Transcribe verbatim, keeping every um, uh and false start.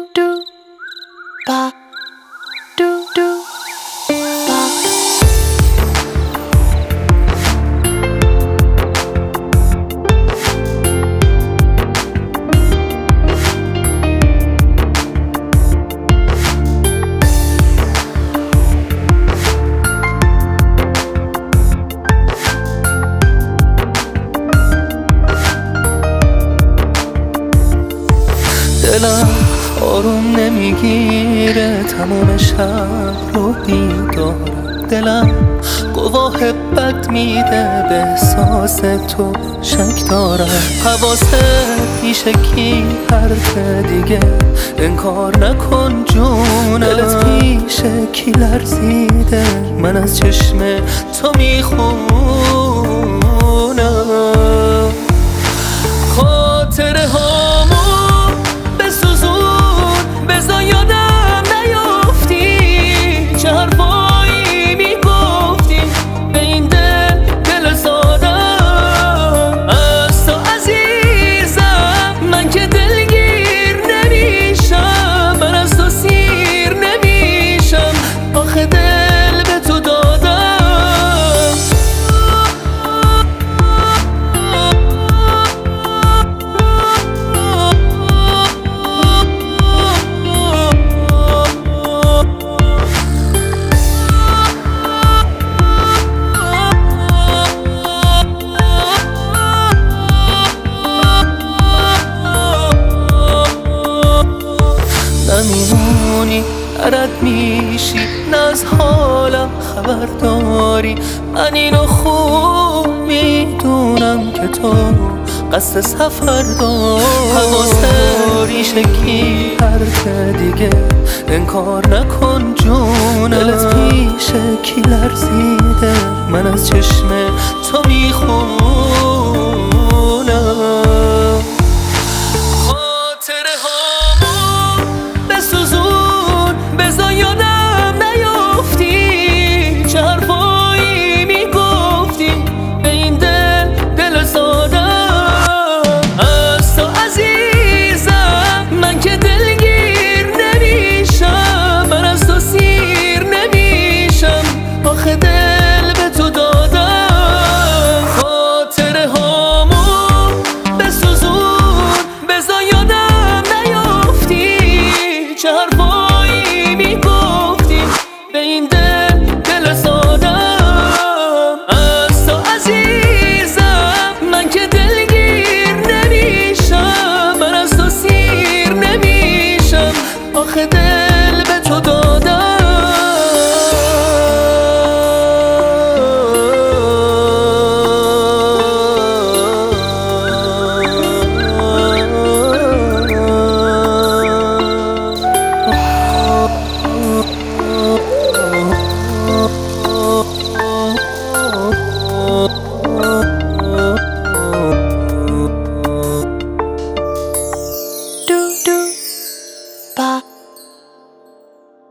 do ba do do ba. دلم آروم نمیگیره تمام شب رو بیدارم، دلم گواه بد میده به احساس تو شک دارم. حواست پیش کی حرف دیگه انکار نکن جونم، دلت پیش کی لرزیده من از چشم تو میخونم. خاطره هامو بزا یادم نیافتی چه حرفایی میگفتی به این دل دل سادم. از تو عزیزم من که دلگیر نمیشم، من از تو سیر نمیشم، آخه دل به تو دادم. نمیمونی رد میشی نه از حالم خبر داری، من اینو خوب میدونم که تو قصد سفر داری. حواست ریش کی حرف دیگه انکار نکن جونم، دلت پیش کی لرزیده من از چشم تو میخونم.